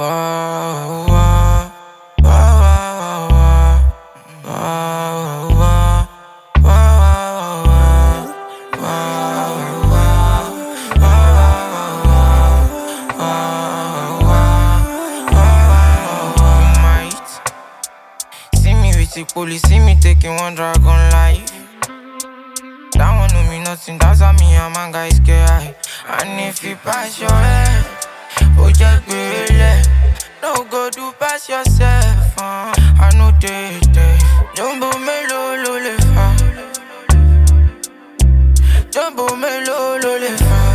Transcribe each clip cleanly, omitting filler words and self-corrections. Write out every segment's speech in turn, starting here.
Whoa, whoa, whoa, whoa, whoa, whoa, see me with the police, see me taking one dragon life. That one know me nothing, that's how me and my guys get high. And if you pass your head, just be no go do pass yourself. I know they Jumbo melo lo le fa. Jumbo melo lo le fa.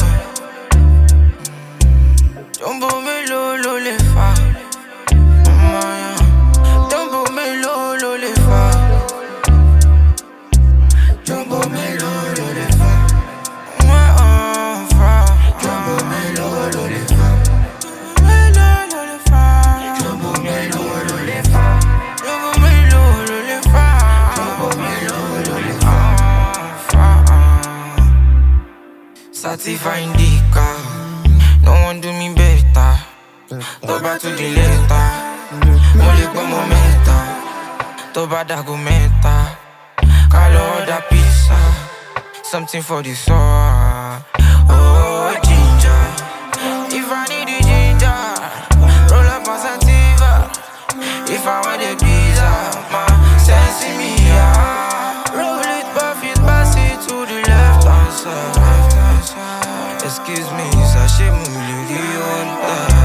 Jumbo melo lo le fa. Jumbo melo lo le fa. Jumbo melo lo le fa. Jumbo melo lo le fa. Certified indica, no one do me better. Toba to the letter, mole kwa momenta. Toba da go meta, kalo da pizza. Something for the soul. Oh ginger, if I need the ginger, roll up my sativa. If I want the pizza, my sense in me, yeah. Roll it, buff it, pass it to the left hand side. Excuse me, sachez mon milieu,